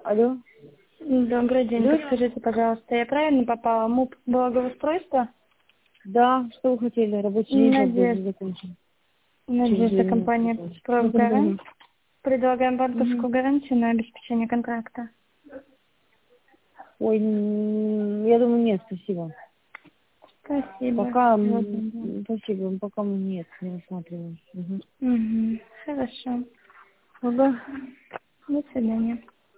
Алло. Добрый день, подскажите, пожалуйста, я правильно попала? МУП благоустройства? Да, что вы хотели? Рабочий день сейчас будет закончен. Надежда, компания «Профгарант». Предлагаем банковскую гарантию на обеспечение контракта. Ой, я думаю, нет, спасибо. Спасибо. Пока, спасибо, пока нет, не рассматриваем. Хорошо. Ага. До свидания.